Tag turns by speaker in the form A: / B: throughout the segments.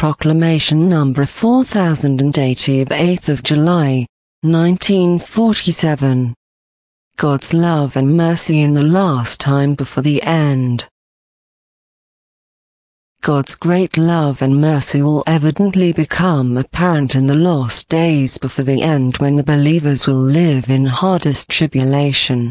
A: Proclamation number 4080 of 8th of July, 1947. God's love and mercy in the last time before the end. God's great love and mercy will evidently become apparent in the last days before the end, when the believers will live in hardest tribulation.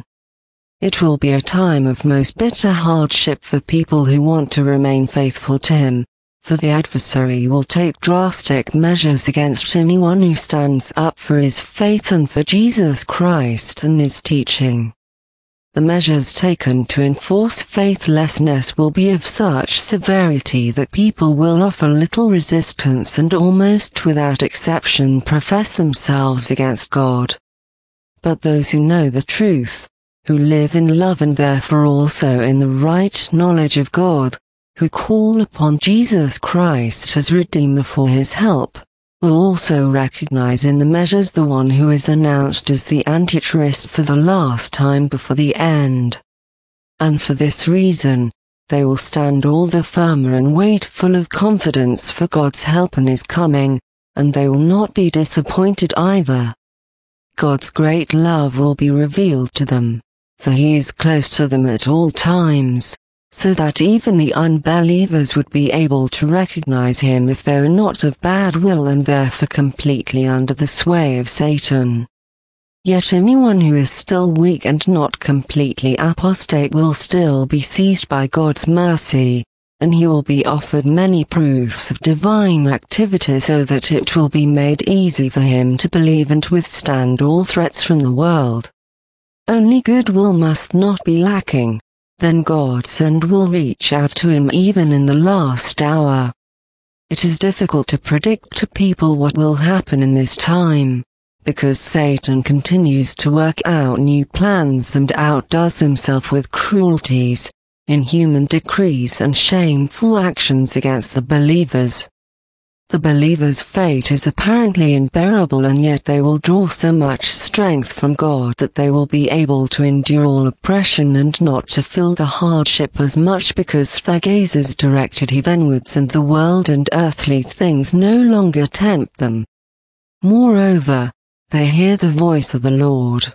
A: It will be a time of most bitter hardship for people who want to remain faithful to Him, for the adversary will take drastic measures against anyone who stands up for his faith and for Jesus Christ and His teaching. The measures taken to enforce faithlessness will be of such severity that people will offer little resistance and almost without exception profess themselves against God. But those who know the truth, who live in love and therefore also in the right knowledge of God, who call upon Jesus Christ as Redeemer for His help, will also recognize in the measures the one who is announced as the Antichrist for the last time before the end. And for this reason, they will stand all the firmer and wait full of confidence for God's help in His coming, and they will not be disappointed either. God's great love will be revealed to them, for He is close to them at all times, so that even the unbelievers would be able to recognize Him if they were not of bad will and therefore completely under the sway of Satan. Yet anyone who is still weak and not completely apostate will still be seized by God's mercy, and he will be offered many proofs of divine activity so that it will be made easy for him to believe and withstand all threats from the world. Only goodwill must not be lacking. Then God's hand will reach out to him even in the last hour. It is difficult to predict to people what will happen in this time, because Satan continues to work out new plans and outdoes himself with cruelties, inhuman decrees and shameful actions against the believers. The believers' fate is apparently unbearable, and yet they will draw so much strength from God that they will be able to endure all oppression and not to feel the hardship as much, because their gaze is directed heavenwards and the world and earthly things no longer tempt them. Moreover, they hear the voice of the Lord.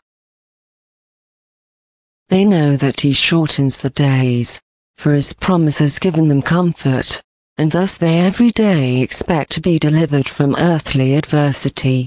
A: They know that He shortens the days, for His promise has given them comfort, and thus they every day expect to be delivered from earthly adversity.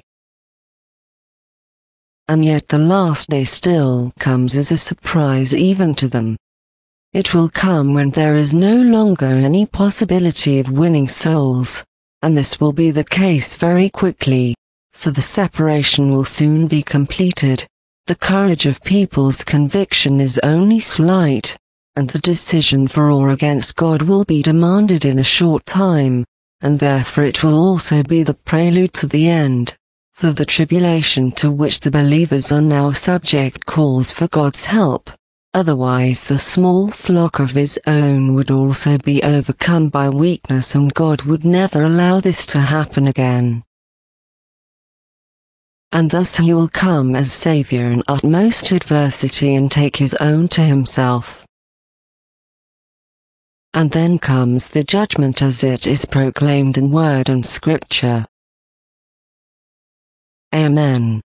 A: And yet the last day still comes as a surprise even to them. It will come when there is no longer any possibility of winning souls, and this will be the case very quickly, for the separation will soon be completed. The courage of people's conviction is only slight, and the decision for or against God will be demanded in a short time, and therefore it will also be the prelude to the end, for the tribulation to which the believers are now subject calls for God's help, otherwise the small flock of His own would also be overcome by weakness, and God would never allow this to happen again. And thus He will come as Saviour in utmost adversity and take His own to Himself. And then comes the judgment as it is proclaimed in Word and Scripture. Amen.